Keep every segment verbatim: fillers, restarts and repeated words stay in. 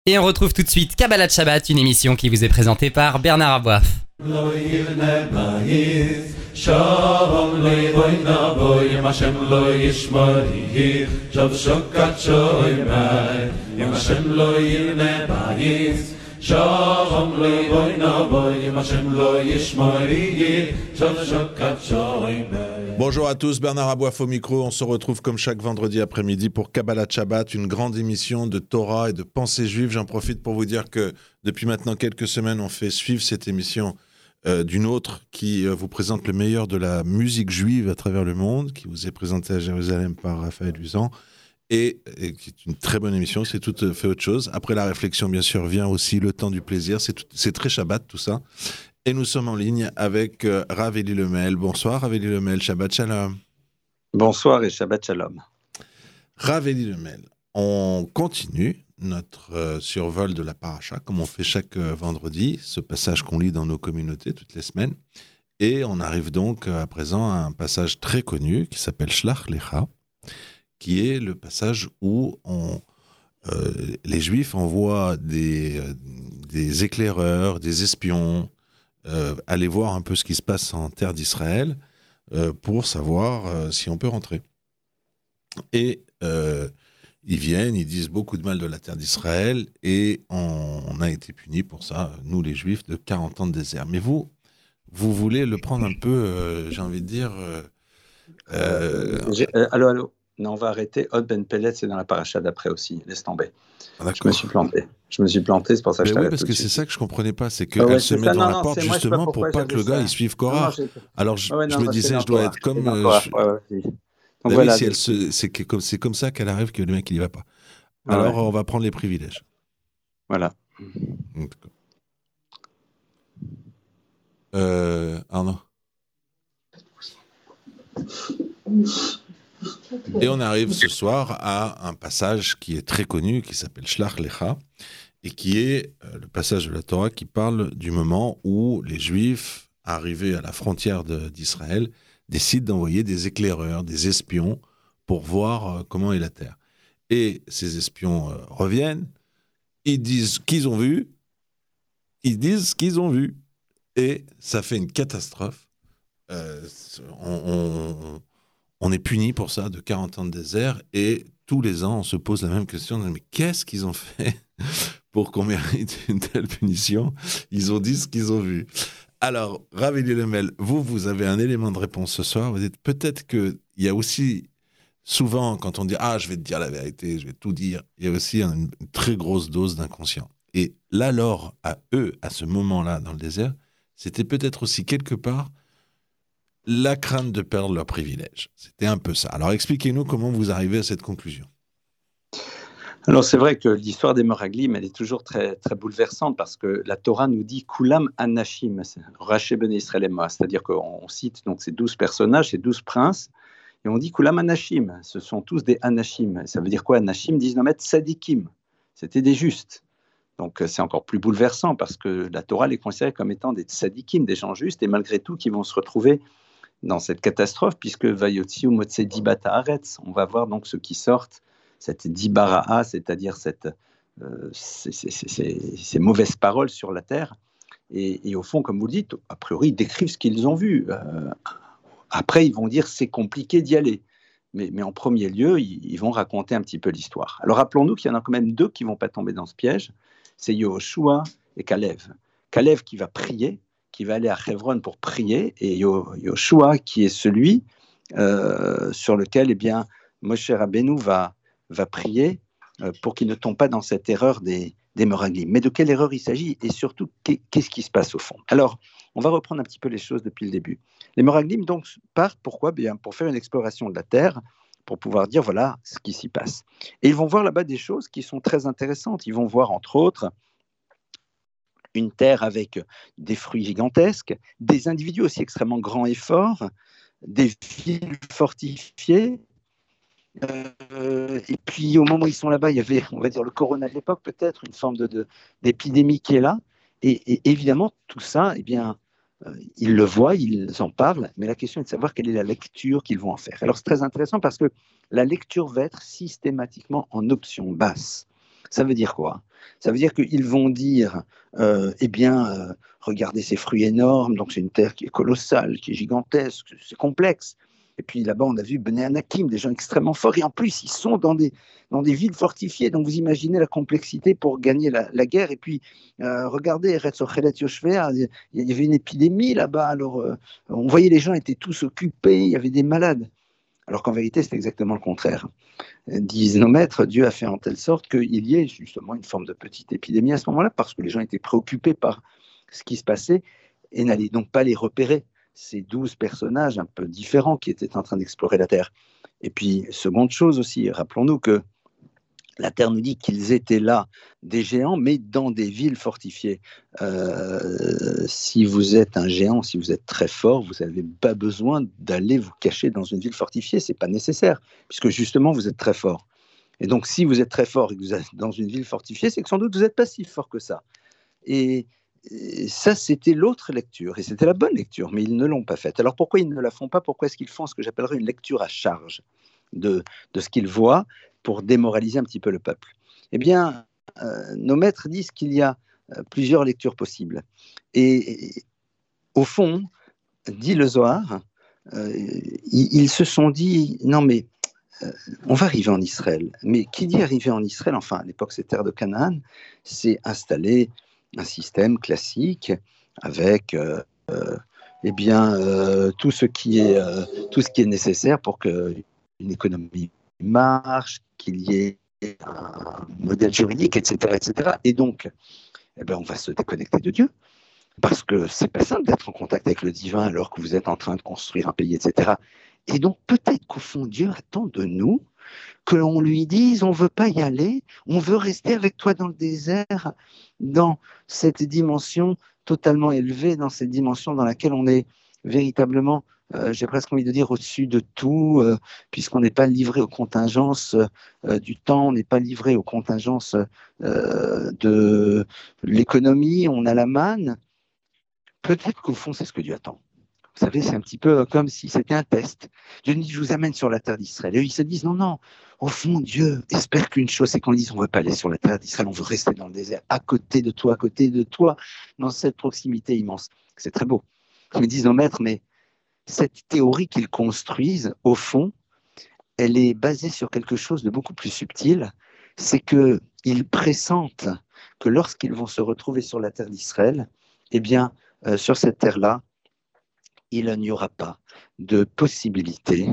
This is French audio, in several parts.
Et on retrouve tout de suite Kabbalat Shabbat, une émission qui vous est présentée par Bernard Aboif. Bonjour à tous, Bernard Aboif au micro. On se retrouve comme chaque vendredi après-midi pour Kabbalat Shabbat, une grande émission de Torah et de pensée juive. J'en profite pour vous dire que depuis maintenant quelques semaines, on fait suivre cette émission euh, d'une autre qui euh, vous présente le meilleur de la musique juive à travers le monde, qui vous est présentée à Jérusalem par Raphaël Usan. Et, et qui est une très bonne émission, c'est tout fait autre chose. Après la réflexion, bien sûr, vient aussi le temps du plaisir. C'est, tout, c'est très Shabbat, tout ça. Et nous sommes en ligne avec euh, Rav Eli Lemel. Bonsoir, Rav Eli Lemel. Shabbat Shalom. Bonsoir et Shabbat Shalom. Rav Eli Lemel, on continue notre euh, survol de la paracha, comme on fait chaque euh, vendredi, ce passage qu'on lit dans nos communautés toutes les semaines. Et on arrive donc euh, à présent à un passage très connu qui s'appelle Shlach Lecha, qui est le passage où on, euh, les Juifs envoient des, euh, des éclaireurs, des espions, euh, aller voir un peu ce qui se passe en terre d'Israël euh, pour savoir euh, si on peut rentrer. Et euh, ils viennent, ils disent beaucoup de mal de la terre d'Israël et on, on a été punis pour ça, nous les Juifs, de quarante ans de désert. Mais vous, vous voulez le prendre un peu, euh, j'ai envie de dire... Euh, euh, euh, allô, allô. Non, on va arrêter. Od Ben Pellet, c'est dans la paracha d'après aussi. Laisse tomber. Ah, je me suis planté. Je me suis planté, c'est pour ça que mais je t'arrête. Oui, parce que c'est suite. ça que je comprenais pas, c'est qu'elle ah ouais, se met ça. dans non, la non, porte moi, justement pas pour pas que le gars ça. il suive Korah. Alors je, ouais, non, je me non, disais, je dois être comme. Euh, je... ouais, ouais, donc bah voilà, oui, si elle se... c'est, comme, c'est comme ça qu'elle arrive que le mec il y va pas. Alors ouais. On va prendre les privilèges. Voilà. Euh, Arnaud. Et on arrive ce soir à un passage qui est très connu, qui s'appelle Shlach Lecha, et qui est euh, le passage de la Torah qui parle du moment où les Juifs, arrivés à la frontière de, d'Israël, décident d'envoyer des éclaireurs, des espions, pour voir euh, comment est la terre. Et ces espions euh, reviennent, ils disent ce qu'ils ont vu, ils disent ce qu'ils ont vu, et ça fait une catastrophe. Euh, on... on On est puni pour ça de quarante ans de désert et tous les ans, on se pose la même question. Mais qu'est-ce qu'ils ont fait pour qu'on mérite une telle punition ? Ils ont dit ce qu'ils ont vu. Alors, Rav Eli Lemel, vous, vous avez un élément de réponse ce soir. Vous dites peut-être qu'il y a aussi, souvent, quand on dit « Ah, je vais te dire la vérité, je vais tout dire », il y a aussi une, une très grosse dose d'inconscient. Et là, alors, à eux, à ce moment-là, dans le désert, c'était peut-être aussi quelque part la crainte de perdre leur privilège. C'était un peu ça. Alors expliquez-nous comment vous arrivez à cette conclusion. Alors c'est vrai que l'histoire des Meraglim, elle est toujours très, très bouleversante parce que la Torah nous dit « Kulam Anashim », Raché Ben Israël Emma, c'est-à-dire qu'on cite donc ces douze personnages, ces douze princes, et on dit « Kulam Anashim », ce sont tous des Anashim. Ça veut dire quoi Anashim? Disent nos maîtres Sadikim, c'était des justes. Donc c'est encore plus bouleversant parce que la Torah les considère comme étant des Sadikim, des gens justes, et malgré tout qui vont se retrouver dans cette catastrophe, puisque Vayotziu Motse Dibata Haaretz, on va voir donc ceux qui sortent, cette Dibara'a, c'est-à-dire cette, euh, ces, ces, ces, ces mauvaises paroles sur la terre, et, et au fond, comme vous le dites, a priori, ils décrivent ce qu'ils ont vu. Euh, après, ils vont dire c'est compliqué d'y aller, mais, mais en premier lieu, ils, ils vont raconter un petit peu l'histoire. Alors rappelons-nous qu'il y en a quand même deux qui ne vont pas tomber dans ce piège, c'est Yehoshua et Kalev. Kalev qui va prier, qui va aller à Hebron pour prier, et Yoshua qui est celui euh, sur lequel eh bien, Moshe Rabbeinu va, va prier euh, pour qu'il ne tombe pas dans cette erreur des, des Meraglim. Mais de quelle erreur il s'agit et surtout qu'est-ce qui se passe au fond? Alors, on va reprendre un petit peu les choses depuis le début. Les Meraglim donc partent pourquoi? Bien, pour faire une exploration de la terre, pour pouvoir dire voilà ce qui s'y passe. Et ils vont voir là-bas des choses qui sont très intéressantes. Ils vont voir entre autres une terre avec des fruits gigantesques, des individus aussi extrêmement grands et forts, des villes fortifiées. Euh, et puis au moment où ils sont là-bas, il y avait, on va dire, le corona de l'époque, peut-être, une forme de, de, d'épidémie qui est là. Et, et évidemment, tout ça, eh bien, euh, ils le voient, ils en parlent, mais la question est de savoir quelle est la lecture qu'ils vont en faire. Alors c'est très intéressant parce que la lecture va être systématiquement en option basse. Ça veut dire quoi? Ça veut dire qu'ils vont dire, euh, eh bien, euh, regardez ces fruits énormes, donc c'est une terre qui est colossale, qui est gigantesque, c'est complexe. Et puis là-bas, on a vu Bnei Anakim, des gens extrêmement forts, et en plus, ils sont dans des, dans des villes fortifiées, donc vous imaginez la complexité pour gagner la, la guerre. Et puis, euh, regardez, Eretz Ochelet Yoshvea, il y avait une épidémie là-bas, alors euh, on voyait les gens étaient tous occupés, il y avait des malades. Alors qu'en vérité, c'est exactement le contraire. Disent nos maîtres, Dieu a fait en telle sorte qu'il y ait justement une forme de petite épidémie à ce moment-là, parce que les gens étaient préoccupés par ce qui se passait et n'allaient donc pas les repérer, ces douze personnages un peu différents qui étaient en train d'explorer la Terre. Et puis, seconde chose aussi, rappelons-nous que la Terre nous dit qu'ils étaient là, des géants, mais dans des villes fortifiées. Euh, si vous êtes un géant, si vous êtes très fort, vous n'avez pas besoin d'aller vous cacher dans une ville fortifiée, ce n'est pas nécessaire, puisque justement, vous êtes très fort. Et donc, si vous êtes très fort et que vous êtes dans une ville fortifiée, c'est que sans doute, vous n'êtes pas si fort que ça. Et, et ça, c'était l'autre lecture, et c'était la bonne lecture, mais ils ne l'ont pas faite. Alors, pourquoi ils ne la font pas? Pourquoi est-ce qu'ils font ce que j'appellerais une lecture à charge de, de ce qu'ils voient, pour démoraliser un petit peu le peuple? Eh bien, euh, nos maîtres disent qu'il y a euh, plusieurs lectures possibles. Et, et au fond, dit le Zohar, euh, ils, ils se sont dit, non mais, euh, on va arriver en Israël. Mais qui dit arriver en Israël, enfin à l'époque c'est terre de Canaan, c'est installer un système classique avec euh, euh, eh bien, euh, tout, ce qui est, euh, tout ce qui est nécessaire pour qu'une économie marche, qu'il y ait un modèle juridique, et cetera, et cetera. Et donc, eh ben, on va se déconnecter de Dieu, parce que c'est pas simple d'être en contact avec le divin alors que vous êtes en train de construire un pays, et cetera. Et donc, peut-être qu'au fond, Dieu attend de nous que l'on lui dise, on veut pas y aller, on veut rester avec toi dans le désert, dans cette dimension totalement élevée, dans cette dimension dans laquelle on est véritablement, euh, j'ai presque envie de dire, au-dessus de tout, euh, puisqu'on n'est pas livré aux contingences euh, du temps, on n'est pas livré aux contingences euh, de l'économie, on a la manne. Peut-être qu'au fond, c'est ce que Dieu attend. Vous savez, c'est un petit peu comme si c'était un test. Dieu nous dit, je vous amène sur la terre d'Israël. Et eux, ils se disent, non, non, au fond, Dieu espère qu'une chose, c'est qu'on dise, on ne veut pas aller sur la terre d'Israël, on veut rester dans le désert, à côté de toi, à côté de toi, dans cette proximité immense. C'est très beau. Ils me disent, nos maîtres, mais cette théorie qu'ils construisent, au fond, elle est basée sur quelque chose de beaucoup plus subtil. C'est qu'ils pressentent que lorsqu'ils vont se retrouver sur la terre d'Israël, eh bien, euh, sur cette terre-là, il n'y aura pas de possibilité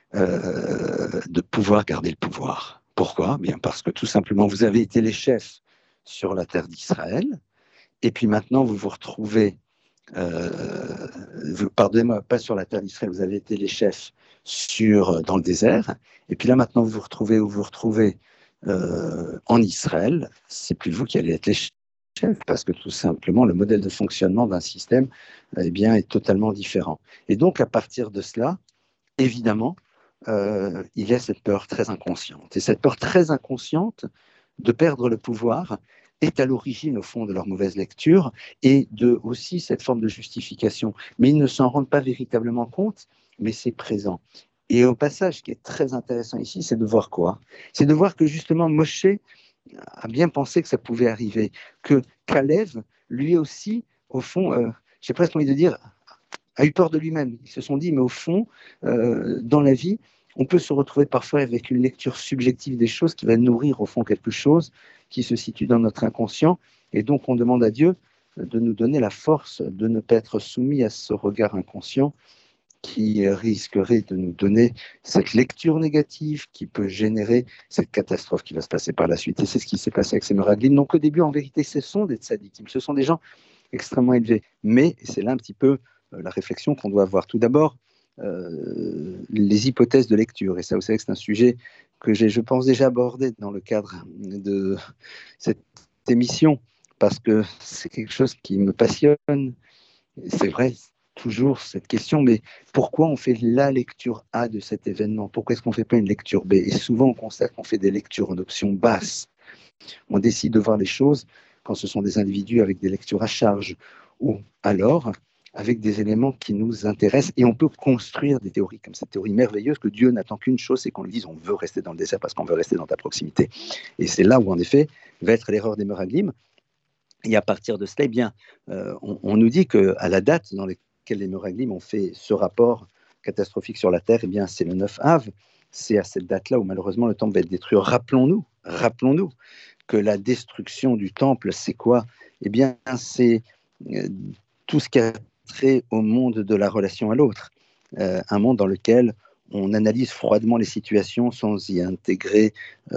euh, de pouvoir garder le pouvoir. Pourquoi? Bien parce que tout simplement, vous avez été les chefs sur la terre d'Israël, et puis maintenant, vous vous retrouvez, euh, vous, pardonnez-moi, pas sur la terre d'Israël, vous avez été les chefs sur, dans le désert, et puis là, maintenant, vous vous retrouvez où vous vous retrouvez euh, en Israël, c'est plus vous qui allez être les chefs, parce que tout simplement, le modèle de fonctionnement d'un système eh bien, est totalement différent. Et donc, à partir de cela, évidemment, euh, il y a cette peur très inconsciente. Et cette peur très inconsciente de perdre le pouvoir est à l'origine, au fond, de leur mauvaise lecture et de aussi cette forme de justification. Mais ils ne s'en rendent pas véritablement compte, mais c'est présent. Et au passage, ce qui est très intéressant ici, c'est de voir quoi? C'est de voir que justement, Moshe a bien pensé que ça pouvait arriver, que Caleb, lui aussi, au fond, euh, j'ai presque envie de dire, a eu peur de lui-même. Ils se sont dit, mais au fond, euh, dans la vie, on peut se retrouver parfois avec une lecture subjective des choses qui va nourrir au fond quelque chose qui se situe dans notre inconscient, et donc on demande à Dieu de nous donner la force de ne pas être soumis à ce regard inconscient qui risquerait de nous donner cette lecture négative qui peut générer cette catastrophe qui va se passer par la suite. Et c'est ce qui s'est passé avec ces Meraglim. Donc au début, en vérité, ce sont des tzadikim, ce sont des gens extrêmement élevés. Mais c'est là un petit peu euh, la réflexion qu'on doit avoir. Tout d'abord, euh, les hypothèses de lecture. Et ça, vous savez que c'est un sujet que j'ai, je pense, déjà abordé dans le cadre de cette émission, parce que c'est quelque chose qui me passionne. C'est vrai, toujours cette question, mais pourquoi on fait la lecture A de cet événement? Pourquoi est-ce qu'on ne fait pas une lecture B? Et souvent, on constate qu'on fait des lectures en option basse. On décide de voir les choses quand ce sont des individus avec des lectures à charge. Ou alors, avec des éléments qui nous intéressent, et on peut construire des théories comme cette théorie merveilleuse que Dieu n'attend qu'une chose, c'est qu'on lui dise on veut rester dans le désert parce qu'on veut rester dans ta proximité. Et c'est là où en effet va être l'erreur des Meraglim. Et à partir de cela, eh bien, euh, on, on nous dit qu'à la date dans laquelle les Meraglim ont fait ce rapport catastrophique sur la terre, eh bien, c'est le neuf Av. C'est à cette date-là où malheureusement le temple va être détruit. Rappelons-nous, rappelons-nous que la destruction du temple, c'est quoi ? Eh bien, c'est euh, tout ce qui a trait au monde de la relation à l'autre. Euh, un monde dans lequel on analyse froidement les situations sans y intégrer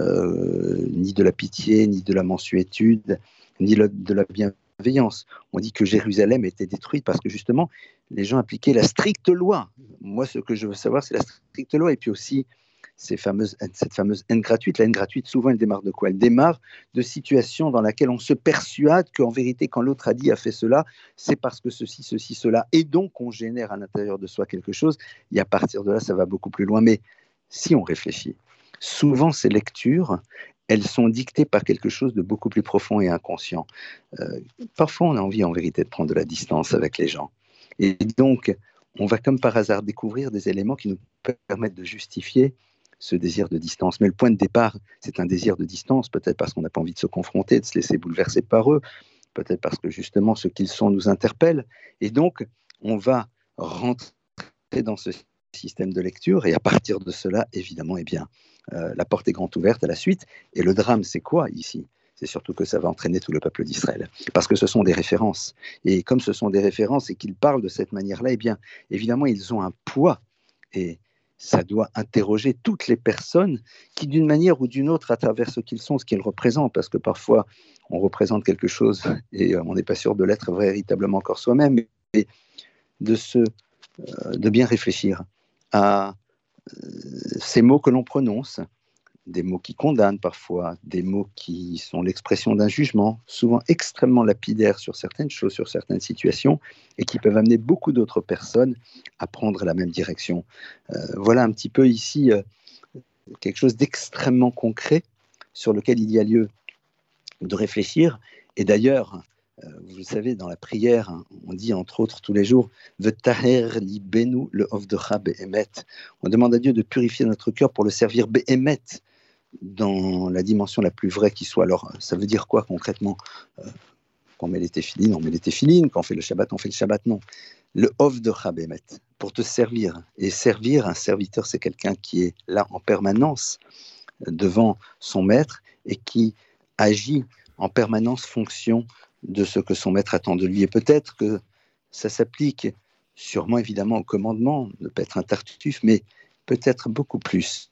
euh, ni de la pitié, ni de la mansuétude, ni le, de la bienveillance. On dit que Jérusalem était détruite parce que justement, les gens appliquaient la stricte loi. Moi, ce que je veux savoir, c'est la stricte loi. Et puis aussi, ces fameuses, cette fameuse haine gratuite. La haine gratuite, souvent, elle démarre de quoi ? Elle démarre de situations dans lesquelles on se persuade qu'en vérité, quand l'autre a dit, a fait cela, c'est parce que ceci, ceci, cela. Et donc, on génère à l'intérieur de soi quelque chose. Et à partir de là, ça va beaucoup plus loin. Mais si on réfléchit, souvent, ces lectures, elles sont dictées par quelque chose de beaucoup plus profond et inconscient. Euh, parfois, on a envie, en vérité, de prendre de la distance avec les gens. Et donc, on va comme par hasard découvrir des éléments qui nous permettent de justifier ce désir de distance. Mais le point de départ, c'est un désir de distance, peut-être parce qu'on n'a pas envie de se confronter, de se laisser bouleverser par eux, peut-être parce que justement ce qu'ils sont nous interpelle. Et donc, on va rentrer dans ce système de lecture, et à partir de cela, évidemment, eh bien, euh, la porte est grande ouverte à la suite. Et le drame, c'est quoi ici ? C'est surtout que ça va entraîner tout le peuple d'Israël, parce que ce sont des références. Et comme ce sont des références et qu'ils parlent de cette manière-là, eh bien, évidemment, ils ont un poids. Et ça doit interroger toutes les personnes qui, d'une manière ou d'une autre, à travers ce qu'ils sont, ce qu'ils représentent, parce que parfois, on représente quelque chose et on n'est pas sûr de l'être véritablement encore soi-même, mais de, se, euh, de bien réfléchir à euh, ces mots que l'on prononce, des mots qui condamnent parfois, des mots qui sont l'expression d'un jugement, souvent extrêmement lapidaire sur certaines choses, sur certaines situations, et qui peuvent amener beaucoup d'autres personnes à prendre la même direction. Euh, voilà un petit peu ici euh, quelque chose d'extrêmement concret sur lequel il y a lieu de réfléchir. Et d'ailleurs, euh, vous le savez, dans la prière, hein, on dit entre autres tous les jours « V'taher li benu le ovdecha be'emet ». On demande à Dieu de purifier notre cœur pour le servir be'emet, dans la dimension la plus vraie qui soit. Alors, ça veut dire quoi concrètement ? euh, Quand on met les téphilines, on met les téphilines. Quand on fait le Shabbat, on fait le Shabbat. Non. Le ovdecha be'emet, pour te servir. Et servir, un serviteur, c'est quelqu'un qui est là en permanence devant son maître et qui agit en permanence fonction de ce que son maître attend de lui. Et peut-être que ça s'applique sûrement évidemment au commandement, ne pas être un tartuffe, mais peut-être beaucoup plus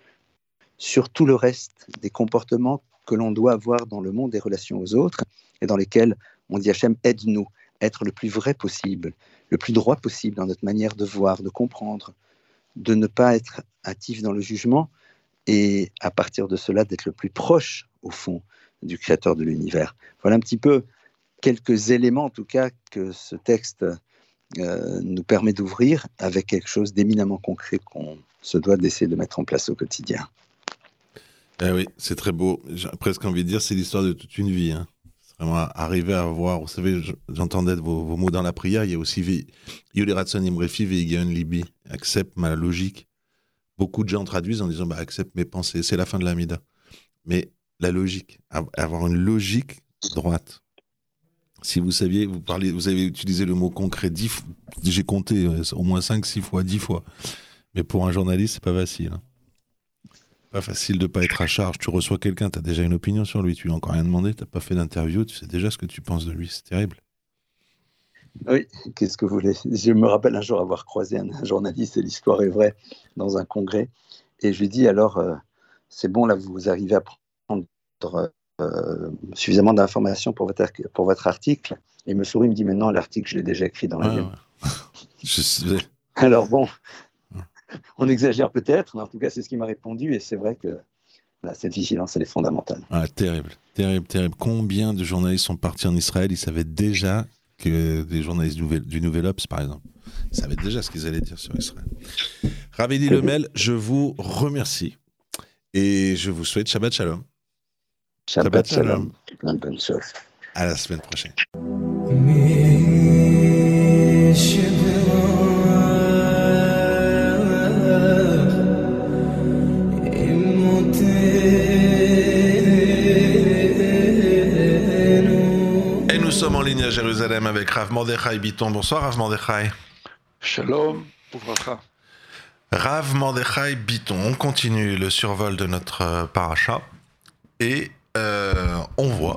sur tout le reste des comportements que l'on doit avoir dans le monde des relations aux autres et dans lesquels on dit Hachem, aide-nous, être le plus vrai possible, le plus droit possible dans notre manière de voir, de comprendre, de ne pas être hâtif dans le jugement et à partir de cela d'être le plus proche au fond du créateur de l'univers. Voilà un petit peu quelques éléments en tout cas que ce texte euh, nous permet d'ouvrir avec quelque chose d'éminemment concret qu'on se doit d'essayer de mettre en place au quotidien. Eh oui, c'est très beau. J'ai presque envie de dire, c'est l'histoire de toute une vie. Hein. C'est vraiment arriver à voir, vous savez, j'entendais vos, vos mots dans la prière, il y a aussi Yoli Ratson Imrefi, Veigaon Libi, accepte ma logique. Beaucoup de gens traduisent en disant, bah, accepte mes pensées, c'est la fin de l'Amida. Mais la logique, avoir une logique droite. Si vous saviez, vous parlez, vous avez utilisé le mot concret dix fois, j'ai compté au moins cinq, six fois, dix fois. Mais pour un journaliste, c'est pas facile. Hein. Pas facile de pas être à charge. Tu reçois quelqu'un, tu as déjà une opinion sur lui, tu lui as encore rien demandé, tu n'as pas fait d'interview, tu sais déjà ce que tu penses de lui, c'est terrible. Oui, qu'est-ce que vous voulez ? Je me rappelle un jour avoir croisé un journaliste, et l'histoire est vraie, dans un congrès, et je lui dis alors, euh, c'est bon, là vous arrivez à prendre euh, suffisamment d'informations pour votre, pour votre article, et il me sourit, il me dit maintenant l'article je l'ai déjà écrit dans l'avion. Ouais, ouais. Je sais. Alors bon, on exagère peut-être, mais en tout cas c'est ce qu'il m'a répondu, et c'est vrai que là, cette vigilance elle est fondamentale. Ah, terrible, terrible, terrible. Combien de journalistes sont partis en Israël, ils savaient déjà que des journalistes du Nouvel, du Nouvel Obs, par exemple, ils savaient déjà ce qu'ils allaient dire sur Israël. Rav Eli Lemel, je vous remercie et je vous souhaite Shabbat Shalom. Shabbat, Shabbat Shalom. Plein de bonnes choses. À la semaine prochaine. sommes en ligne à Jérusalem avec Rav Mordechai Bitton. Bonsoir Rav Mordechai. Shalom, Ouvracha. Rav Mordechai Bitton, on continue le survol de notre euh, paracha et euh, on voit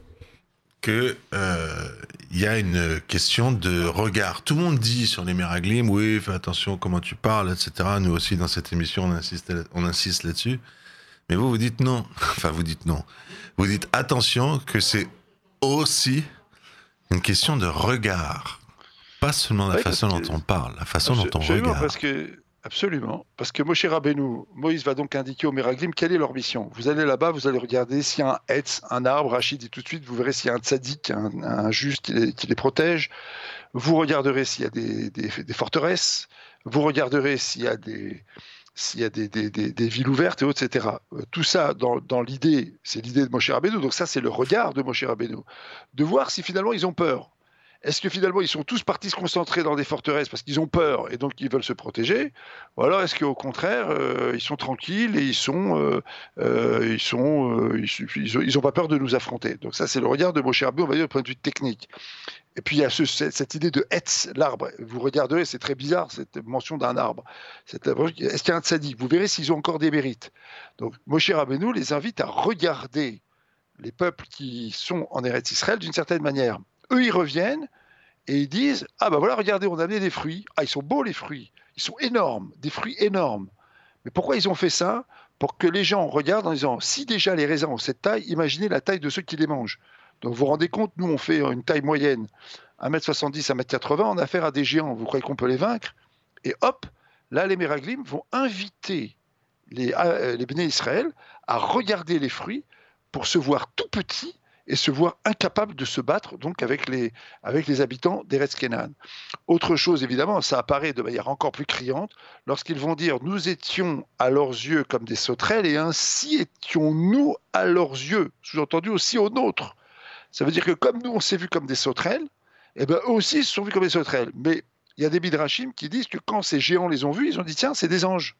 que euh, il y a une question de regard. Tout le monde dit sur les Meraglim, oui, fais attention comment tu parles, et cetera. Nous aussi dans cette émission on insiste, on insiste là-dessus. Mais vous vous dites non. Enfin vous dites non. Vous dites attention que c'est aussi une question de regard. Pas seulement la oui, façon dont que... on parle, la façon Absol- dont on absolument, regarde. Parce que, absolument. Parce que Moshe Rabbeinu, Moïse va donc indiquer aux Meraglim quelle est leur mission. Vous allez là-bas, vous allez regarder s'il y a un Hetz, un arbre, Rachid dit tout de suite, vous verrez s'il y a un tzaddik, un, un juge qui les, qui les protège. Vous regarderez s'il y a des, des, des forteresses. Vous regarderez s'il y a des... s'il y a des, des, des, des villes ouvertes, et autres, et cetera. Euh, tout ça, dans, dans l'idée, c'est l'idée de Moshe Rabbeinu, donc ça, c'est le regard de Moshe Rabbeinu, de voir si finalement ils ont peur. Est-ce que finalement ils sont tous partis se concentrer dans des forteresses parce qu'ils ont peur et donc ils veulent se protéger, ou alors est-ce qu'au contraire euh, ils sont tranquilles et ils sont, euh, euh, ils sont, euh, ils, ils ont pas peur de nous affronter. Donc ça, c'est le regard de Moshe Rabbeinu, on va dire, du point de vue technique. Et puis il y a ce, cette, cette idée de Hetz, l'arbre. Vous regarderez, c'est très bizarre cette mention d'un arbre. Cette, est-ce qu'il y a un tzaddik? Vous verrez s'ils ont encore des mérites. Donc Moshe Rabbeinu les invite à regarder les peuples qui sont en Eretz Israël d'une certaine manière. Eux, ils reviennent et ils disent « Ah ben voilà, regardez, on a amené des fruits. Ah, ils sont beaux les fruits. Ils sont énormes, des fruits énormes. » Mais pourquoi ils ont fait ça? Pour que les gens regardent en disant « Si déjà les raisins ont cette taille, imaginez la taille de ceux qui les mangent. » Donc vous vous rendez compte, nous on fait une taille moyenne, un mètre soixante-dix, un mètre quatre-vingts, on a affaire à des géants, vous croyez qu'on peut les vaincre? Et hop, là les Meraglim vont inviter les, euh, les Bnei Israël à regarder les fruits pour se voir tout petits et se voir incapables de se battre donc avec les, avec les habitants d'Eretz Kenan. Autre chose évidemment, ça apparaît de manière encore plus criante, lorsqu'ils vont dire « Nous étions à leurs yeux comme des sauterelles et ainsi étions-nous à leurs yeux », sous-entendu aussi aux nôtres. Ça veut dire que comme nous, on s'est vus comme des sauterelles, eh ben, eux aussi se sont vus comme des sauterelles. Mais il y a des midrashim qui disent que quand ces géants les ont vus, ils ont dit « Tiens, c'est des anges.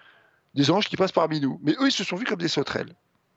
Des anges qui passent parmi nous. » Mais eux, ils se sont vus comme des sauterelles.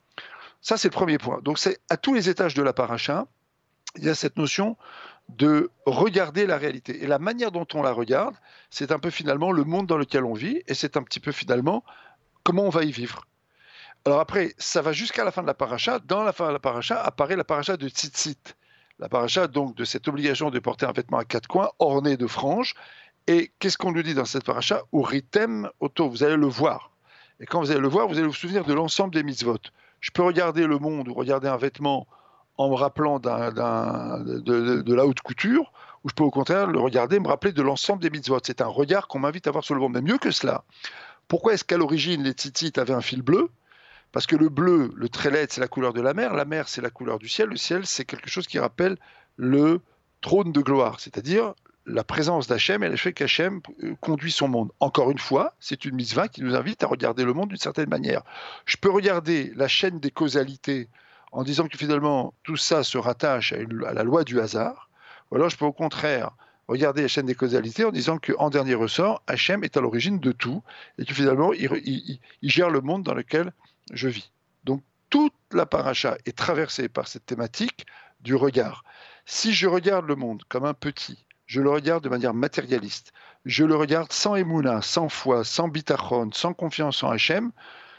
Ça, c'est le premier point. Donc, c'est à tous les étages de la paracha, il y a cette notion de regarder la réalité. Et la manière dont on la regarde, c'est un peu finalement le monde dans lequel on vit, et c'est un petit peu finalement comment on va y vivre. Alors après, ça va jusqu'à la fin de la paracha. Dans la fin de la paracha apparaît la paracha de Tzitzit. La paracha, donc, de cette obligation de porter un vêtement à quatre coins, orné de franges. Et qu'est-ce qu'on nous dit dans cette paracha? Uritem oto, vous allez le voir. Et quand vous allez le voir, vous allez vous souvenir de l'ensemble des mitzvot. Je peux regarder le monde ou regarder un vêtement en me rappelant d'un, d'un, de, de, de la haute couture, ou je peux au contraire le regarder et me rappeler de l'ensemble des mitzvot. C'est un regard qu'on m'invite à avoir sur le monde. Mais mieux que cela, pourquoi est-ce qu'à l'origine, les tzitzit avaient un fil bleu? Parce que le bleu, le trélet, c'est la couleur de la mer. La mer, c'est la couleur du ciel. Le ciel, c'est quelque chose qui rappelle le trône de gloire, c'est-à-dire la présence d'Hachem et le fait qu'Hachem conduit son monde. Encore une fois, c'est une mitzvah qui nous invite à regarder le monde d'une certaine manière. Je peux regarder la chaîne des causalités en disant que finalement, tout ça se rattache à, une, à la loi du hasard. Ou alors je peux au contraire regarder la chaîne des causalités en disant qu'en dernier ressort, Hachem est à l'origine de tout et que finalement, il, il, il gère le monde dans lequel je vis. Donc, toute la paracha est traversée par cette thématique du regard. Si je regarde le monde comme un petit, je le regarde de manière matérialiste, je le regarde sans émouna, sans foi, sans bitachon, sans confiance en Hachem,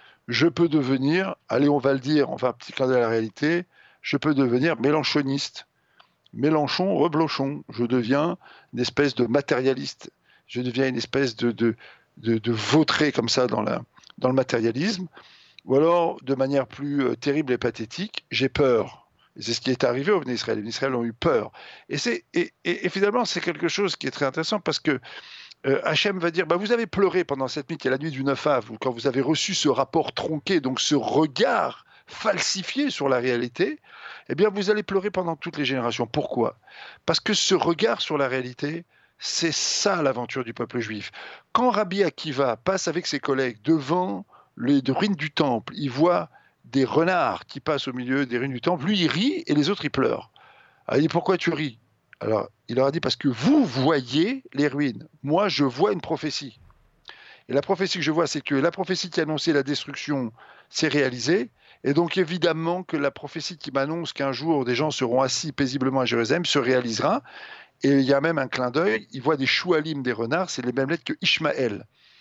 je peux devenir, allez, on va le dire, on va un petit clin d'œil à la réalité, je peux devenir mélanchoniste. Mélenchon, reblochon, je deviens une espèce de matérialiste, je deviens une espèce de, de, de, de vautré comme ça dans, la, dans le matérialisme. Ou alors, de manière plus euh, terrible et pathétique, j'ai peur. Et c'est ce qui est arrivé aux Bnei Israël. Les Bnei Israël ont eu peur. Et, c'est, et, et, et finalement, c'est quelque chose qui est très intéressant parce que euh, Hachem va dire, bah, vous avez pleuré pendant cette nuit, qui est la nuit du neuf av, quand vous avez reçu ce rapport tronqué, donc ce regard falsifié sur la réalité, eh bien, vous allez pleurer pendant toutes les générations. Pourquoi? Parce que ce regard sur la réalité, c'est ça l'aventure du peuple juif. Quand Rabbi Akiva passe avec ses collègues devant les ruines du temple, il voit des renards qui passent au milieu des ruines du temple, lui il rit et les autres ils pleurent. Alors, il dit pourquoi tu ris? Alors il leur a dit parce que vous voyez les ruines, moi je vois une prophétie. Et la prophétie que je vois, c'est que la prophétie qui annonçait la destruction s'est réalisée, Et donc évidemment que la prophétie qui m'annonce qu'un jour des gens seront assis paisiblement à Jérusalem se réalisera. Et il y a même un clin d'œil, il voit des choualim, des renards, c'est les mêmes lettres que Ishmaël.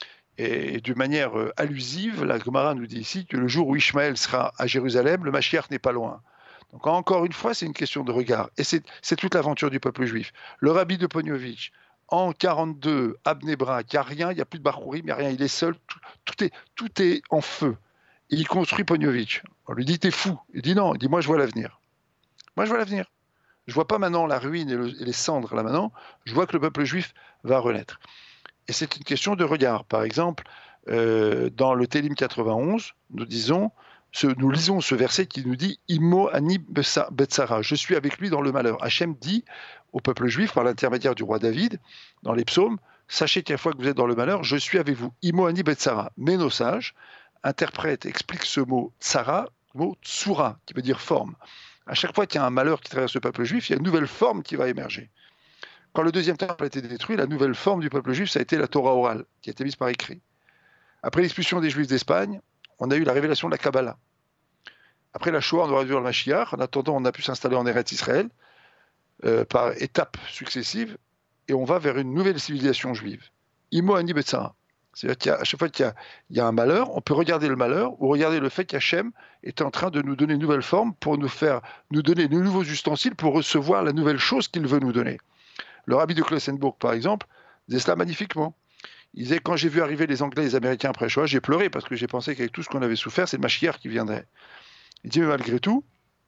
Et de manière euh, allusive, la Gemara nous dit ici que le jour où Ishmaël sera à Jérusalem, le Mashiach n'est pas loin. Donc encore une fois, c'est une question de regard. Et c'est, c'est toute l'aventure du peuple juif. Le rabbi de Poniovitch, en quarante-deux, à Bnei Brak, il n'y a rien, il n'y a plus de Barourim, il n'y a rien, il est seul, tout, tout, est, tout est en feu. Et il construit Poniovitch. On lui dit, t'es fou. Il dit non, il dit, moi je vois l'avenir. Moi je vois l'avenir. Je ne vois pas maintenant la ruine et, le, et les cendres là maintenant, je vois que le peuple juif va renaître. Et c'est une question de regard. Par exemple, euh, dans le Télim quatre-vingt-onze, nous, disons, ce, nous lisons ce verset qui nous dit « Imo ani betsara » « Je suis avec lui dans le malheur ». Hachem dit au peuple juif, par l'intermédiaire du roi David, dans les psaumes, « Sachez qu'à fois que vous êtes dans le malheur, je suis avec vous. Imo ani betsara ». Mais nos sages interprètent, expliquent ce mot « tsara », le mot « tsura » qui veut dire « forme ». À chaque fois qu'il y a un malheur qui traverse le peuple juif, il y a une nouvelle forme qui va émerger. Quand le deuxième temple a été détruit, la nouvelle forme du peuple juif, ça a été la Torah orale, qui a été mise par écrit. Après l'expulsion des Juifs d'Espagne, on a eu la révélation de la Kabbalah. Après la Shoah, on aura vu le Mashiach. En attendant, on a pu s'installer en Eretz Israël euh, par étapes successives, et on va vers une nouvelle civilisation juive. Imo ani betsara. C'est-à-dire qu'à chaque fois qu'il y a, il y a un malheur, on peut regarder le malheur ou regarder le fait qu'Hachem est en train de nous donner une nouvelle forme pour nous faire, nous donner de nouveaux ustensiles pour recevoir la nouvelle chose qu'il veut nous donner. Le rabbi de Klausenburg, par exemple, disait cela magnifiquement. Il disait, quand j'ai vu arriver les Anglais et les Américains après Shoah, j'ai pleuré parce que j'ai pensé qu'avec tout ce qu'on avait souffert, c'est le Mashiach qui viendrait. Il dit, mais malgré tout,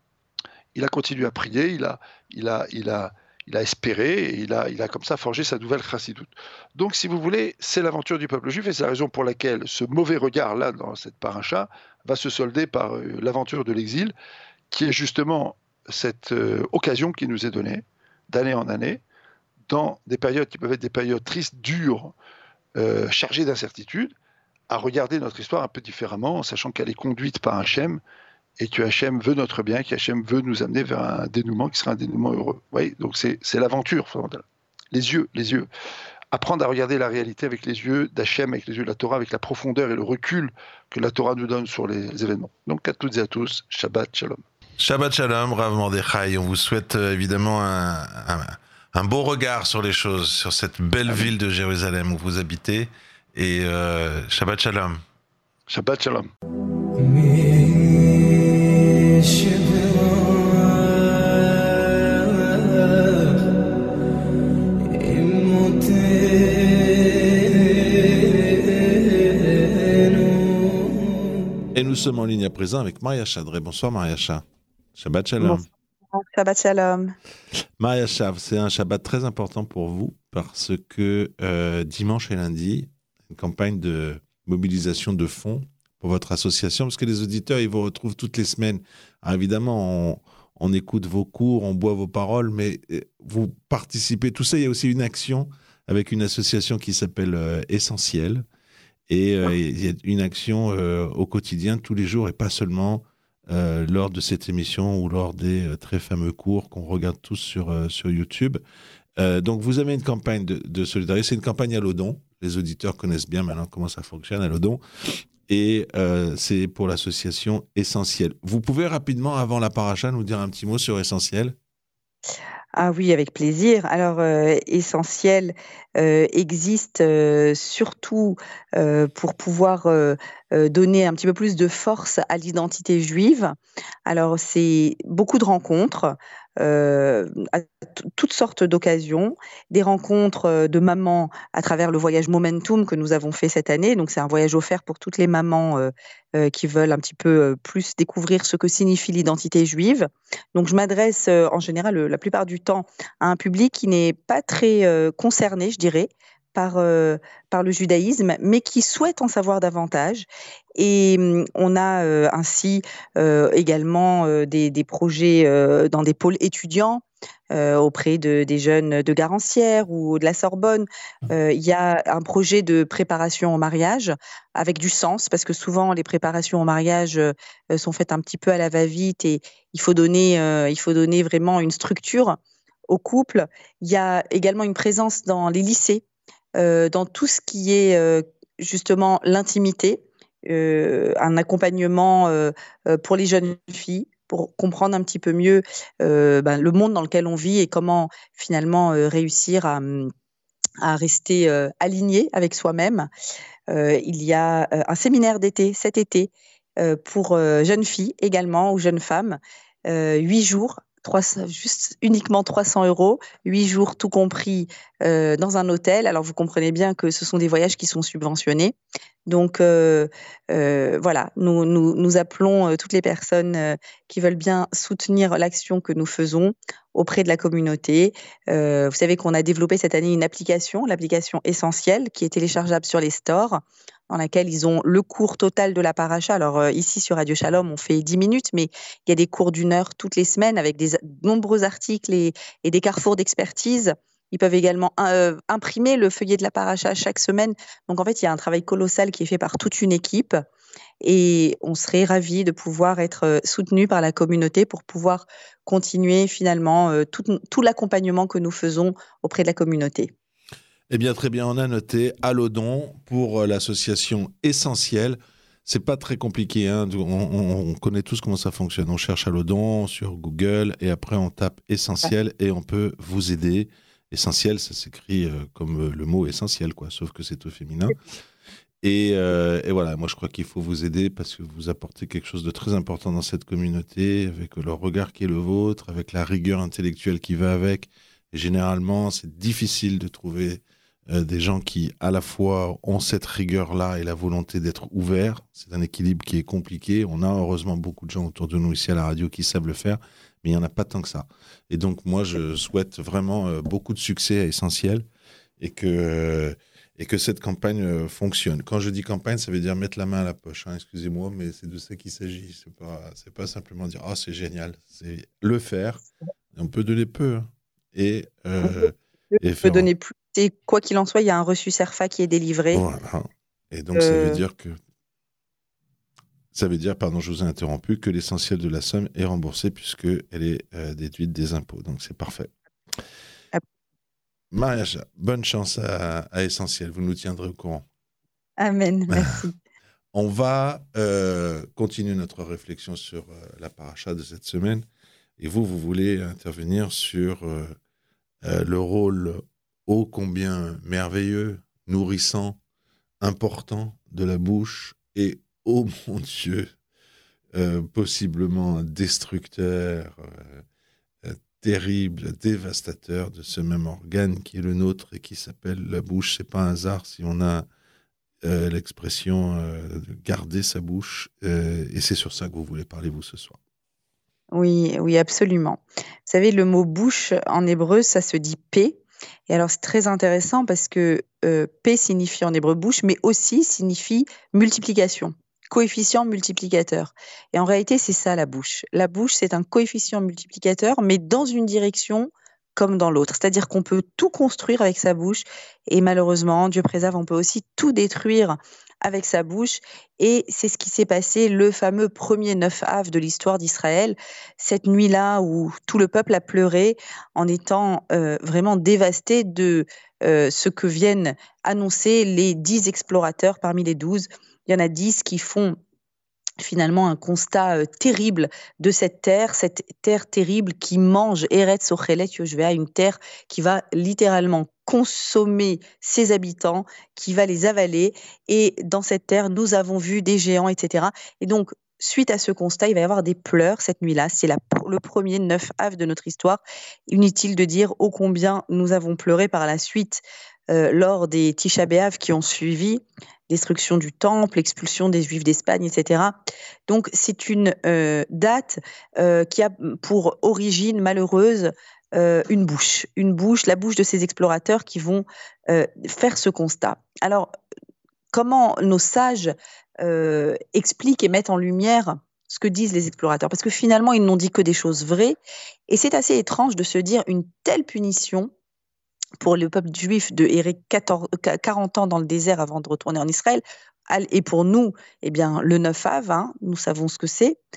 il a continué à prier, il a, il a, il a, il a espéré, et il a, il a comme ça forgé sa nouvelle chassidoute. Donc, si vous voulez, c'est l'aventure du peuple juif, et c'est la raison pour laquelle ce mauvais regard-là, dans cette paracha, va se solder par euh, l'aventure de l'exil, qui est justement cette euh, occasion qui nous est donnée, d'année en année, dans des périodes qui peuvent être des périodes tristes, dures, euh, chargées d'incertitudes, à regarder notre histoire un peu différemment, en sachant qu'elle est conduite par Hachem, et que Hachem veut notre bien, qu'Hachem veut nous amener vers un dénouement qui sera un dénouement heureux. Vous voyez, donc c'est, c'est l'aventure fondamentale. Les yeux, les yeux. Apprendre à regarder la réalité avec les yeux d'Hachem, avec les yeux de la Torah, avec la profondeur et le recul que la Torah nous donne sur les événements. Donc à toutes et à tous, Shabbat Shalom. Shabbat Shalom, Rav Mordechai. On vous souhaite euh, évidemment un, un, un beau regard sur les choses, sur cette belle Amen. Ville de Jérusalem où vous habitez. Et euh, Shabbat Shalom. Shabbat Shalom. Et nous sommes en ligne à présent avec Maria Chadré. Bonsoir Mariacha. Shabbat Shalom. Bonsoir. Shabbat Shalom. Mariacha, c'est un Shabbat très important pour vous parce que euh, dimanche et lundi, une campagne de mobilisation de fonds pour votre association, parce que les auditeurs, ils vous retrouvent toutes les semaines. Alors évidemment, on, on écoute vos cours, on boit vos paroles, mais vous participez. Tout ça, il y a aussi une action avec une association qui s'appelle euh, Essentiel. Et euh, il y a une action euh, au quotidien, tous les jours, et pas seulement euh, lors de cette émission ou lors des euh, très fameux cours qu'on regarde tous sur, euh, sur YouTube. Euh, donc, vous avez une campagne de, de solidarité. C'est une campagne à l'Odon. Les auditeurs connaissent bien maintenant comment ça fonctionne à l'Odon. Et euh, c'est pour l'association Essentiel. Vous pouvez rapidement, avant la paracha, nous dire un petit mot sur Essentiel ? Ah oui, avec plaisir. Alors, euh, Essentiel euh, existe euh, surtout euh, pour pouvoir euh, euh, donner un petit peu plus de force à l'identité juive. Alors, c'est beaucoup de rencontres, euh, à t- toutes sortes d'occasions, des rencontres de mamans à travers le voyage Momentum que nous avons fait cette année. Donc, c'est un voyage offert pour toutes les mamans euh, euh, qui veulent un petit peu euh, plus découvrir ce que signifie l'identité juive. Donc, je m'adresse euh, en général euh, la plupart du temps à un public qui n'est pas très euh, concerné, je dirais, par, euh, par le judaïsme, mais qui souhaite en savoir davantage. Et hum, on a euh, ainsi euh, également euh, des, des projets euh, dans des pôles étudiants euh, auprès de, des jeunes de Garancière ou de la Sorbonne. Euh, il y a un projet de préparation au mariage avec du sens, parce que souvent les préparations au mariage euh, sont faites un petit peu à la va-vite et il faut donner, euh, il faut donner vraiment une structure au couple. Il y a également une présence dans les lycées, euh, dans tout ce qui est euh, justement l'intimité euh, un accompagnement euh, euh, pour les jeunes filles, pour comprendre un petit peu mieux euh, ben, le monde dans lequel on vit et comment finalement euh, réussir à, à rester euh, aligné avec soi-même. Euh, il y a euh, un séminaire d'été cet été euh, pour euh, jeunes filles également ou jeunes femmes, euh, huit jours. trois cents, juste uniquement trois cents euros, huit jours tout compris euh, dans un hôtel. Alors vous comprenez bien que ce sont des voyages qui sont subventionnés. Donc euh, euh, voilà, nous, nous, nous appelons euh, toutes les personnes euh, qui veulent bien soutenir l'action que nous faisons auprès de la communauté. Euh, vous savez qu'on a développé cette année une application, l'application Essentielle, qui est téléchargeable sur les stores, dans laquelle ils ont le cours total de la paracha. Alors euh, ici sur Radio Shalom, on fait dix minutes, mais il y a des cours d'une heure toutes les semaines avec des nombreux articles et, et des carrefours d'expertise. Ils peuvent également euh, imprimer le feuillet de la paracha chaque semaine. Donc en fait, il y a un travail colossal qui est fait par toute une équipe et on serait ravis de pouvoir être soutenus par la communauté pour pouvoir continuer finalement euh, tout, tout l'accompagnement que nous faisons auprès de la communauté. Eh bien, très bien, on a noté Allodon pour l'association Essentielle. C'est pas très compliqué, hein. on, on, on connaît tous comment ça fonctionne. On cherche Allodon sur Google et après on tape Essentiel et on peut vous aider. Essentiel, ça s'écrit euh, comme euh, le mot essentiel, quoi, sauf que c'est au féminin. Et, euh, et voilà, moi je crois qu'il faut vous aider parce que vous apportez quelque chose de très important dans cette communauté, avec le regard qui est le vôtre, avec la rigueur intellectuelle qui va avec. Et généralement, c'est difficile de trouver euh, des gens qui, à la fois, ont cette rigueur-là et la volonté d'être ouverts. C'est un équilibre qui est compliqué. On a heureusement beaucoup de gens autour de nous ici à la radio qui savent le faire, mais il n'y en a pas tant que ça. Et donc, moi, je souhaite vraiment euh, beaucoup de succès à Essentiel et que, euh, et que cette campagne euh, fonctionne. Quand je dis campagne, ça veut dire mettre la main à la poche. Hein, excusez-moi, mais c'est de ça qu'il s'agit. Ce n'est pas, c'est pas simplement dire « Ah, oh, c'est génial ». C'est le faire. Et on peut donner peu. Hein, et, euh, et on peut donner plus. Et quoi qu'il en soit, il y a un reçu CERFA qui est délivré. Voilà. Et donc, euh... ça veut dire que Ça veut dire, pardon, je vous ai interrompu, que l'essentiel de la somme est remboursé puisqu'elle est euh, déduite des impôts. Donc, c'est parfait. Ah. Maria, bonne chance à, à Essentiel. Vous nous tiendrez au courant. Amen. Merci. On va euh, continuer notre réflexion sur euh, la paracha de cette semaine. Et vous, vous voulez intervenir sur euh, euh, le rôle ô combien merveilleux, nourrissant, important de la bouche et oh mon Dieu, euh, possiblement destructeur, euh, euh, terrible, dévastateur de ce même organe qui est le nôtre et qui s'appelle la bouche. C'est pas un hasard si on a euh, l'expression euh, de garder sa bouche. Euh, et c'est sur ça que vous voulez parler, vous, ce soir. Oui, oui, absolument. Vous savez, le mot bouche en hébreu, ça se dit paix. Et alors, c'est très intéressant parce que euh, paix signifie en hébreu bouche, mais aussi signifie multiplication. Coefficient multiplicateur. Et en réalité, c'est ça la bouche. La bouche, c'est un coefficient multiplicateur, mais dans une direction comme dans l'autre. C'est-à-dire qu'on peut tout construire avec sa bouche et malheureusement, Dieu préserve, on peut aussi tout détruire avec sa bouche. Et c'est ce qui s'est passé le fameux premier neuf Av de l'histoire d'Israël, cette nuit-là où tout le peuple a pleuré en étant euh, vraiment dévasté de euh, ce que viennent annoncer les dix explorateurs parmi les douze. Il y en a dix qui font finalement un constat euh, terrible de cette terre, cette terre terrible qui mange Eretz Ochelet Yoshvea, une terre qui va littéralement consommer ses habitants, qui va les avaler. Et dans cette terre, nous avons vu des géants, et cetera. Et donc, suite à ce constat, il va y avoir des pleurs cette nuit-là. C'est la, le premier neuf Av de notre histoire. Inutile de dire ô combien nous avons pleuré par la suite euh, lors des Tisha B'Av qui ont suivi, destruction du temple, expulsion des Juifs d'Espagne, et cetera. Donc, c'est une euh, date euh, qui a pour origine malheureuse euh, une bouche, une bouche, la bouche de ces explorateurs qui vont euh, faire ce constat. Alors, comment nos sages euh, expliquent et mettent en lumière ce que disent les explorateurs? Parce que finalement, ils n'ont dit que des choses vraies. Et c'est assez étrange de se dire une telle punition pour le peuple juif de errer quarante ans dans le désert avant de retourner en Israël, et pour nous, eh bien, le neuf Av, hein, nous savons ce que c'est.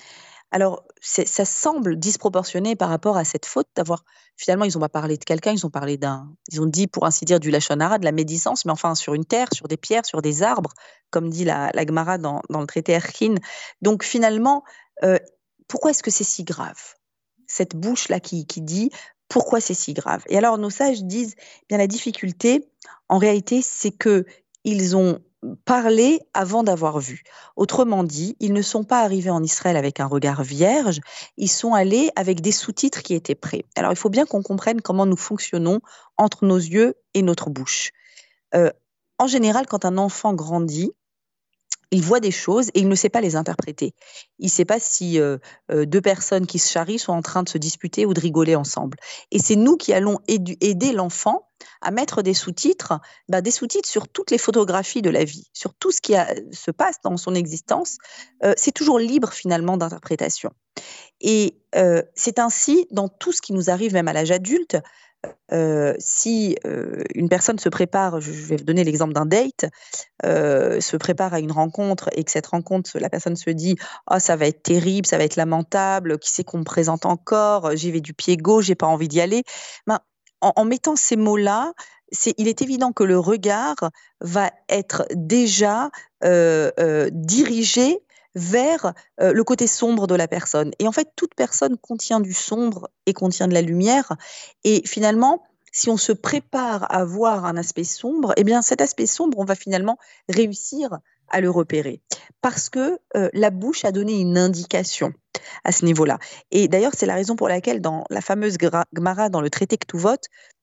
Alors, c'est, ça semble disproportionné par rapport à cette faute d'avoir, finalement, ils n'ont pas parlé de quelqu'un, ils ont parlé d'un, ils ont dit, pour ainsi dire, du lachon hara, de la médisance, mais enfin, sur une terre, sur des pierres, sur des arbres, comme dit la, la Gemara dans, dans le traité Erkin. Donc, finalement, euh, pourquoi est-ce que c'est si grave? Cette bouche-là qui, qui dit, pourquoi c'est si grave? Et alors, nos sages disent, eh bien, la difficulté, en réalité, c'est que ils ont parlé avant d'avoir vu. Autrement dit, ils ne sont pas arrivés en Israël avec un regard vierge, ils sont allés avec des sous-titres qui étaient prêts. Alors, il faut bien qu'on comprenne comment nous fonctionnons entre nos yeux et notre bouche. Euh, en général, quand un enfant grandit, il voit des choses et il ne sait pas les interpréter. Il ne sait pas si euh, euh, deux personnes qui se charrient sont en train de se disputer ou de rigoler ensemble. Et c'est nous qui allons aidu- aider l'enfant à mettre des sous-titres, bah, des sous-titres sur toutes les photographies de la vie, sur tout ce qui a- se passe dans son existence. Euh, c'est toujours libre finalement d'interprétation. Et euh, c'est ainsi dans tout ce qui nous arrive, même à l'âge adulte. Euh, si euh, une personne se prépare, je vais vous donner l'exemple d'un date, euh, se prépare à une rencontre et que cette rencontre, la personne se dit « Oh, ça va être terrible, ça va être lamentable, qui c'est qu'on me présente encore, j'y vais du pied gauche, j'ai pas envie d'y aller. » Ben, en, en mettant ces mots-là, c'est, il est évident que le regard va être déjà euh, euh, dirigé vers euh, le côté sombre de la personne. Et en fait, toute personne contient du sombre et contient de la lumière. Et finalement, si on se prépare à voir un aspect sombre, eh bien cet aspect sombre, on va finalement réussir à le repérer. Parce que euh, la bouche a donné une indication à ce niveau-là. Et d'ailleurs, c'est la raison pour laquelle dans la fameuse gra- Gemara, dans le traité Ktuvot,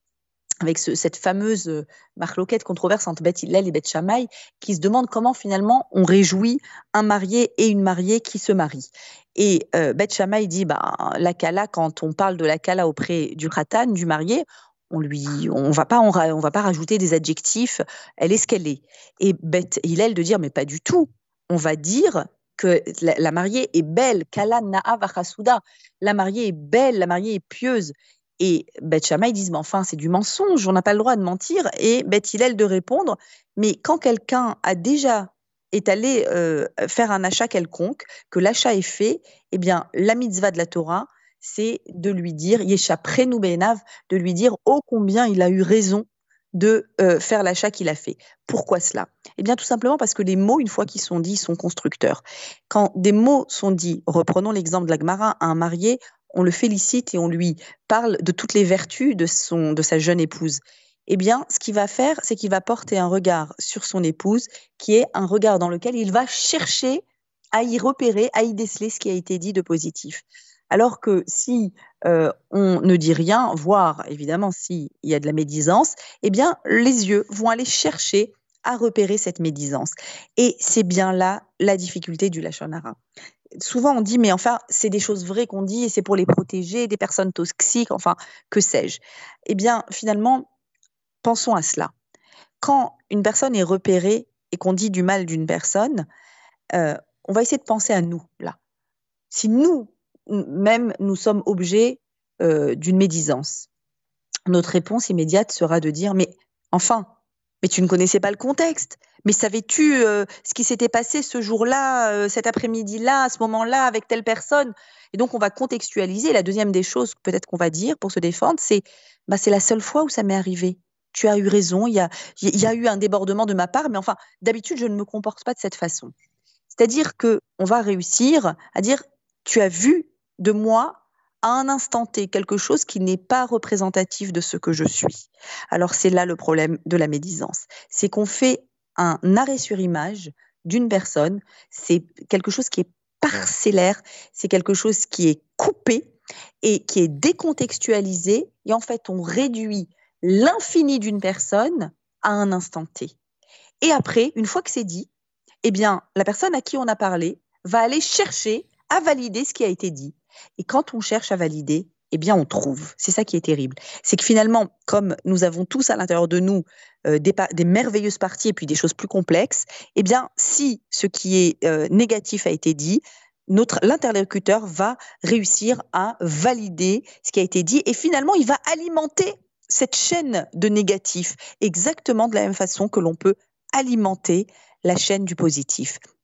avec ce, cette fameuse euh, marloquette controverse entre Beth Hillel et Beth Shammai, qui se demande comment finalement on réjouit un marié et une mariée qui se marient. Et euh, Beth Shammai dit, bah, la kala, quand on parle de la kala auprès du khatan, du marié, on lui, on va pas, on, ra- on va pas rajouter des adjectifs, elle est ce qu'elle est. Et Beth Hillel de dire, mais pas du tout. On va dire que la, la mariée est belle, kala na'a vachasuda. La mariée est belle, la mariée est pieuse. Et Beth Shammai disent, mais enfin, c'est du mensonge, on n'a pas le droit de mentir. Et Beth Hillel de répondre, mais quand quelqu'un a déjà est allé euh, faire un achat quelconque, que l'achat est fait, eh bien, la mitzvah de la Torah, c'est de lui dire, Yesha prenu be'enav, de lui dire ô combien il a eu raison de euh, faire l'achat qu'il a fait. Pourquoi cela? Eh bien, tout simplement parce que les mots, une fois qu'ils sont dits, sont constructeurs. Quand des mots sont dits, reprenons l'exemple de la Gemara, à un marié, on le félicite et on lui parle de toutes les vertus de, son, de sa jeune épouse. Eh bien, ce qu'il va faire, c'est qu'il va porter un regard sur son épouse, qui est un regard dans lequel il va chercher à y repérer, à y déceler ce qui a été dit de positif. Alors que si euh, on ne dit rien, voire évidemment s'il y a de la médisance, eh bien, les yeux vont aller chercher à repérer cette médisance. Et c'est bien là la difficulté du lachon hara. Souvent, on dit, mais enfin, c'est des choses vraies qu'on dit et c'est pour les protéger des personnes toxiques, enfin, que sais-je. Eh bien, finalement, pensons à cela. Quand une personne est repérée et qu'on dit du mal d'une personne, euh, on va essayer de penser à nous, là. Si nous, même, nous sommes objets euh, d'une médisance, notre réponse immédiate sera de dire, mais enfin, mais tu ne connaissais pas le contexte. Mais savais-tu euh, ce qui s'était passé ce jour-là, euh, cet après-midi-là, à ce moment-là, avec telle personne? Et donc, on va contextualiser. La deuxième des choses, peut-être qu'on va dire pour se défendre, c'est bah, c'est la seule fois où ça m'est arrivé. Tu as eu raison, il y a, il y a eu un débordement de ma part, mais enfin, d'habitude, je ne me comporte pas de cette façon. C'est-à-dire qu'on va réussir à dire, tu as vu de moi à un instant T quelque chose qui n'est pas représentatif de ce que je suis. Alors c'est là le problème de la médisance. C'est qu'on fait un arrêt sur image d'une personne, c'est quelque chose qui est parcellaire, c'est quelque chose qui est coupé et qui est décontextualisé, et en fait on réduit l'infini d'une personne à un instant T. Et après, une fois que c'est dit, eh bien, la personne à qui on a parlé va aller chercher à valider ce qui a été dit. Et quand on cherche à valider, eh bien, on trouve. C'est ça qui est terrible. C'est que finalement, comme nous avons tous à l'intérieur de nous euh, des, des merveilleuses parties et puis des choses plus complexes, eh bien, si ce qui est euh, négatif a été dit, notre, l'interlocuteur va réussir à valider ce qui a été dit et finalement, il va alimenter cette chaîne de négatif exactement de la même façon que l'on peut alimenter la chaîne du positif.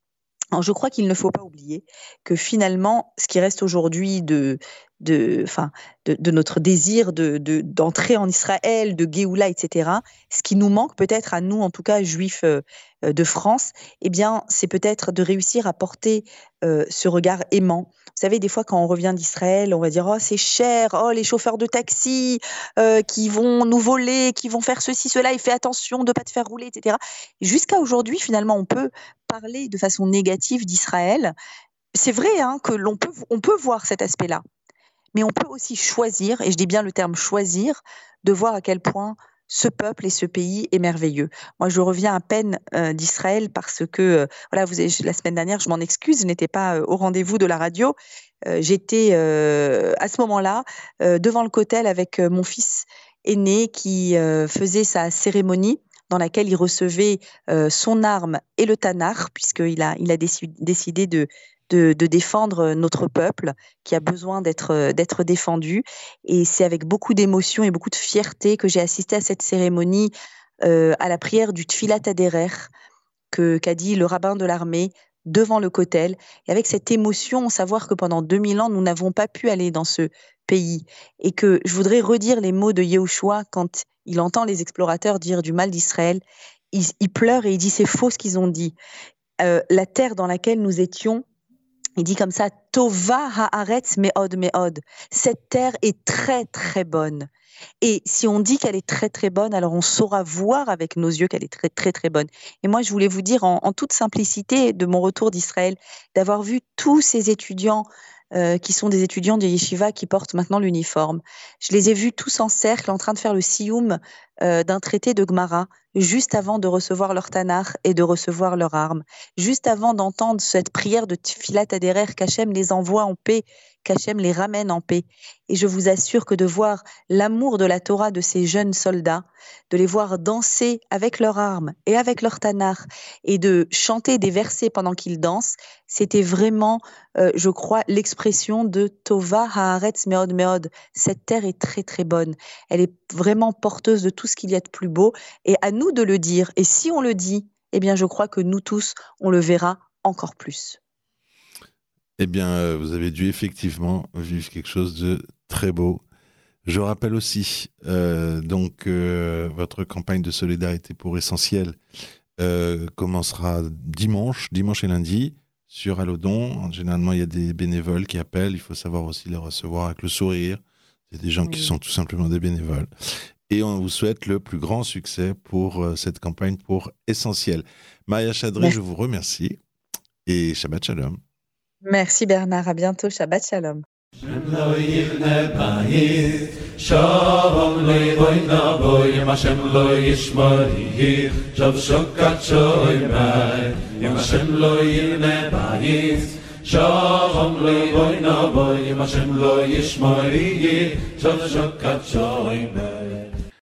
Alors, je crois qu'il ne faut pas oublier que finalement, ce qui reste aujourd'hui de, de, enfin, de, de notre désir de, de, d'entrer en Israël, de Géoula, et cetera, ce qui nous manque peut-être à nous, en tout cas juifs euh, de France, eh bien, c'est peut-être de réussir à porter euh, ce regard aimant. Vous savez, des fois, quand on revient d'Israël, on va dire « Oh, c'est cher, oh, les chauffeurs de taxi euh, qui vont nous voler, qui vont faire ceci, cela, et fais attention de ne pas te faire rouler, et cetera » Jusqu'à aujourd'hui, finalement, on peut parler de façon négative d'Israël. C'est vrai hein, que l'on peut, on peut voir cet aspect-là, mais on peut aussi choisir, et je dis bien le terme choisir, de voir à quel point ce peuple et ce pays est merveilleux. Moi, je reviens à peine euh, d'Israël parce que, euh, voilà, vous avez, la semaine dernière, je m'en excuse, je n'étais pas euh, au rendez-vous de la radio. Euh, j'étais euh, à ce moment-là euh, devant le Kotel avec euh, mon fils aîné qui euh, faisait sa cérémonie dans laquelle il recevait euh, son arme et le Tanakh, puisqu'il a, il a déci- décidé de, de, de défendre notre peuple qui a besoin d'être, d'être défendu. Et c'est avec beaucoup d'émotion et beaucoup de fierté que j'ai assisté à cette cérémonie, euh, à la prière du Tfilat Aderer, que, qu'a dit le rabbin de l'armée devant le Kotel. Et avec cette émotion, savoir que pendant deux mille ans, nous n'avons pas pu aller dans ce pays. Et que je voudrais redire les mots de Yehoshua quand il entend les explorateurs dire du mal d'Israël. Il, il pleure et il dit c'est faux ce qu'ils ont dit. Euh, la terre dans laquelle nous étions, il dit comme ça, Tova haaretz me'od me'od. Cette terre est très très bonne. Et si on dit qu'elle est très très bonne, alors on saura voir avec nos yeux qu'elle est très très très bonne. Et moi, je voulais vous dire en, en toute simplicité de mon retour d'Israël, d'avoir vu tous ces étudiants Euh, qui sont des étudiants de Yeshiva qui portent maintenant l'uniforme. Je les ai vus tous en cercle en train de faire le siyum euh, d'un traité de Gemara, juste avant de recevoir leur Tanakh et de recevoir leur arme, juste avant d'entendre cette prière de Tfilat Aderer qu'Hachem les envoie en paix, qu'Hachem les ramène en paix. Et je vous assure que de voir l'amour de la Torah de ces jeunes soldats, de les voir danser avec leurs armes et avec leur Tanakh et de chanter des versets pendant qu'ils dansent, c'était vraiment, euh, je crois, l'expression de Tova haaretz me'od me'od. Cette terre est très très bonne. Elle est vraiment porteuse de tout ce qu'il y a de plus beau. Et à nous de le dire. Et si on le dit, eh bien, je crois que nous tous, on le verra encore plus. Eh bien, vous avez dû effectivement vivre quelque chose de très beau. Je rappelle aussi, euh, donc, euh, votre campagne de solidarité pour Essentiel euh, commencera dimanche, dimanche et lundi, sur Allodon. Généralement, il y a des bénévoles qui appellent. Il faut savoir aussi les recevoir avec le sourire. C'est des gens oui. qui sont tout simplement des bénévoles. Et on vous souhaite le plus grand succès pour euh, cette campagne pour Essentiel. Maria Chadré, je vous remercie. Et Shabbat Shalom. Merci Bernard, à bientôt, Shabbat Shalom. Shalom levoy na boy ma shem lo yishmari shav shokat shoy bay ma shem lo yine bayis Shalom levoy na boy ma shem lo yishmari shav shokat shoy bay